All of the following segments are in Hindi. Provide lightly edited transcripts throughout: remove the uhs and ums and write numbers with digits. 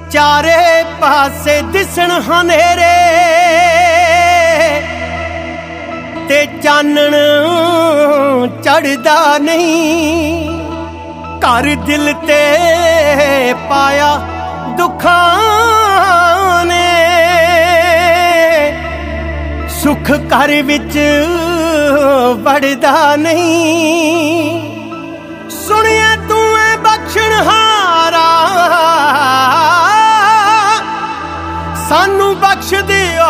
चारे पासे दिसण हनेरे ते चानण चढ़दा नहीं। घर दिल ते पाया दुखां ने, सुख घर विच वड़दा नहीं। सुनिया तू है बख्शणहारा, सानू बख्श दियो।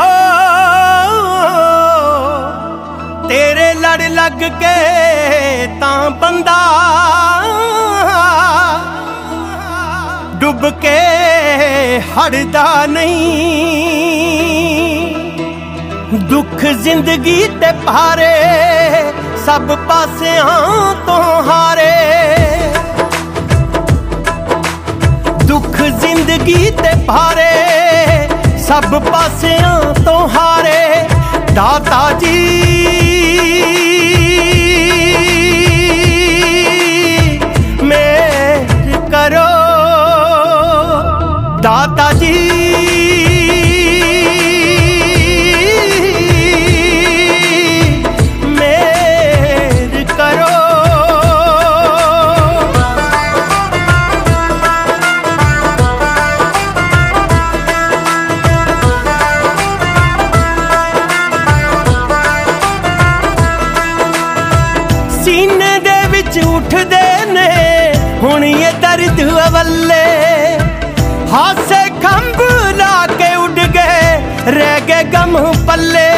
तेरे लड़ लग के तां बंदा डुब के हड़दा नहीं। दुख जिंदगी ते भारे, सब पासियां तो हारे। दुख जिंदगी ते भारे, सब पासियां तो हारे। दाता जी मेहर करो, दाता जी मेहर करो। सीने दे विच उठदे ने हुण ये दर्द अवल्ले, हासे खंभ ला के उड़ गए रह गए गम पल्ले।